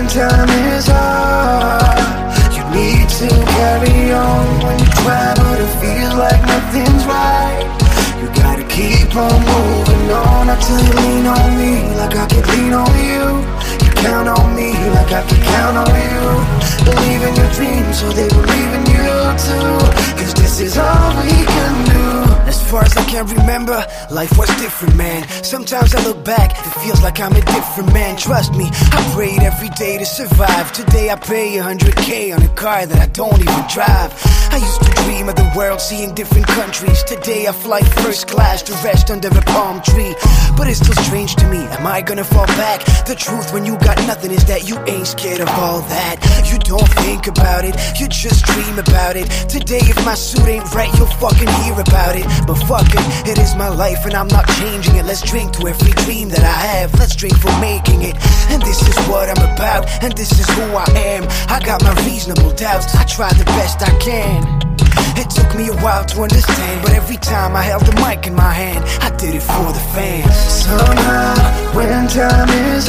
time is hard, you need to carry on. When you cry but it feels like nothing's right, you gotta keep on moving on. Until you lean on me like I can lean on you. You count on me like I can count on you. Believe in your dreams so they believe in you too, 'cause this is all we can do. As far as I can remember, life was different, man. Sometimes I look back, it feels like I'm a different man. Trust me, I prayed every day to survive. Today I pay 100K on a car that I don't even drive. I used to dream of the world, seeing different countries. Today I fly first class to rest under a palm tree. But it's still strange to me, am I gonna fall back? The truth when you got nothing is that you ain't scared of all that. You don't think about it, you just dream about it. Today if my suit ain't right, you'll fucking hear about it. But fuck it is my life and I'm not changing it. Let's drink to every dream that I have, let's drink for making it. And this is what I'm about, and this is who I am. I got my reasonable doubts, I try the best I can. It took me a while to understand, but every time I held the mic in my hand, I did it for the fans. Somehow, when time is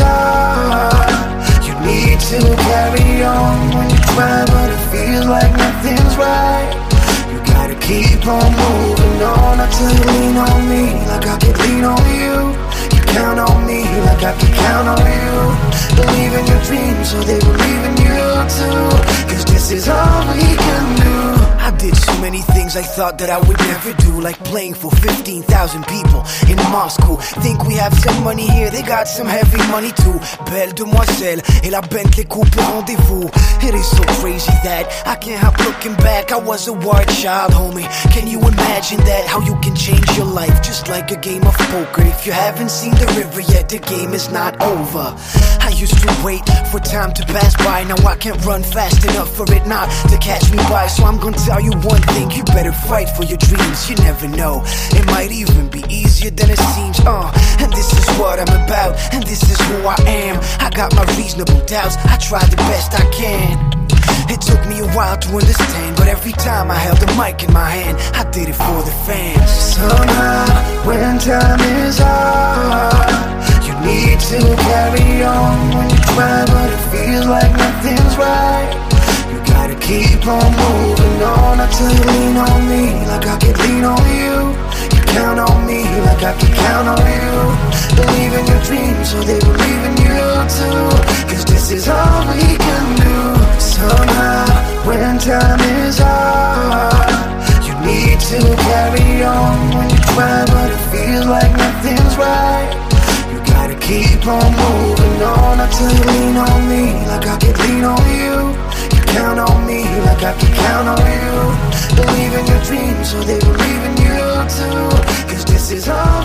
hard, you need to carry on. When you cry but it feels like nothing's right, you gotta keep on moving on. Until you lean on me like I can lean on you. You count on me like I can count on you. Believe in your dreams so they believe in you too, 'cause this is all we can do. I did so many things I thought that I would never do, like playing for 15,000 people in Moscow. Think we have some money here, they got some heavy money too. Belle demoiselle et la Bentley coupe rendezvous. It is so crazy that I can't help looking back. I was a wild child, homie. Can you imagine that? How you can change your life just like a game of poker. If you haven't seen the river yet, the game is not over. I used to wait for time to pass by. Now I can't run fast enough for it not to catch me by. So I'm gonna tell you one thing, you better fight for your dreams. You never know, it might even be easier than it seems. And this is what I'm about, and this is who I am. I got my reasonable doubts, I try the best I can. It took me a while to understand, but every time I held the mic in my hand, I did it for the fans. Somehow, when time is hard, you need to carry on. When you cry but it feels like nothing's right, you gotta keep on moving on. Until you lean on me like I can lean on you. You count on me like I can count on you. Believe in your dreams so they believe in you too, 'cause this is all we can do. Somehow, when time is hard, you need to carry on. When you cry but it feels like nothing's right, you gotta keep on moving on. Until you lean on me like I can lean on you. You count on me like I can count on you. Believe in your dreams so they believe in you too, 'cause this is all